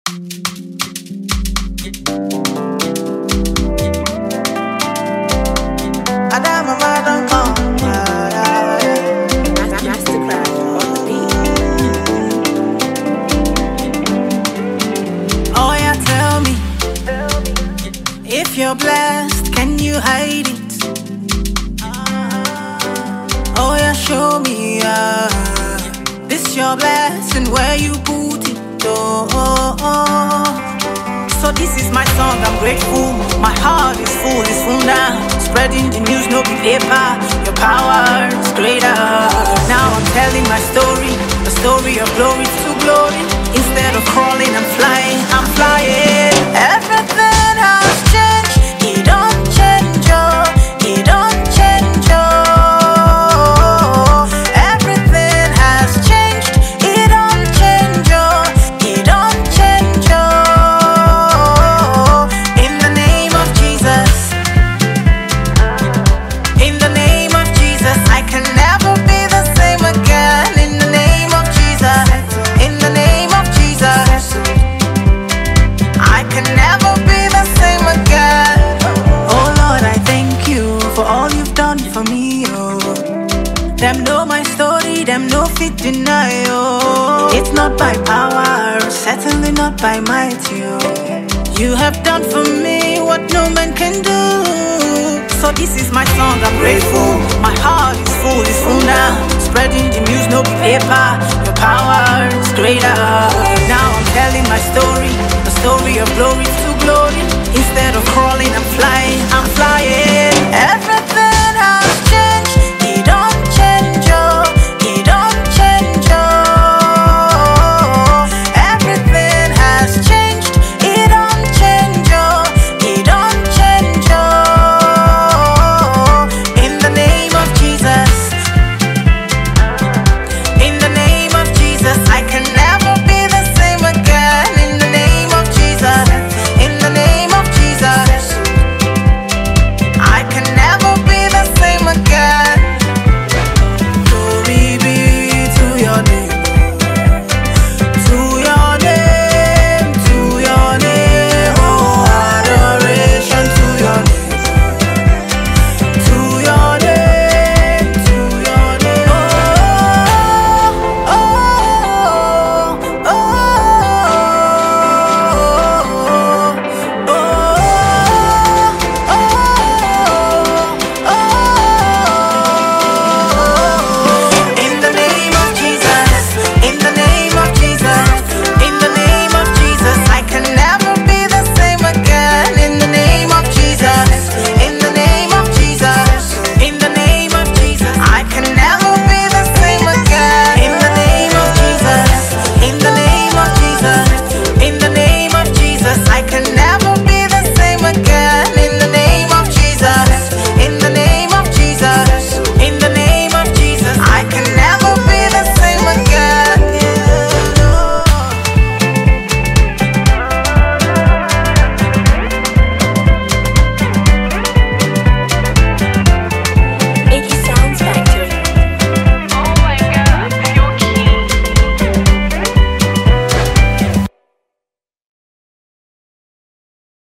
Oh yeah, tell me, if you're blessed, can you hide it? Oh yeah, show me, this your blessing, where you put it. So this is my song, I'm grateful. My heart is full now. Spreading the news, no be paper. Your power is greater. Now I'm telling my story, a story of glory to glory. Instead of crawling, I'm flying. Everything has changed. It don't change, oh. It don't change, oh. Everything has changed. It don't change, oh. It don't change, oh. In the name of Jesus. In the name of Jesus, I can never be the same again. In the name of Jesus. In the name of Jesus, I can never be the same again. Oh Lord, I thank you for all you've done for me, oh. Them know my story, them no fit deny, oh. It's not by power, certainly not by might, oh. You have done for me what no man can do. So this is my song, I'm grateful. My heart is full now. Spreading the news, no be paper. Your power is greater. Now I'm telling my story, a story of glory to glory. Instead of crawling, I'm flying.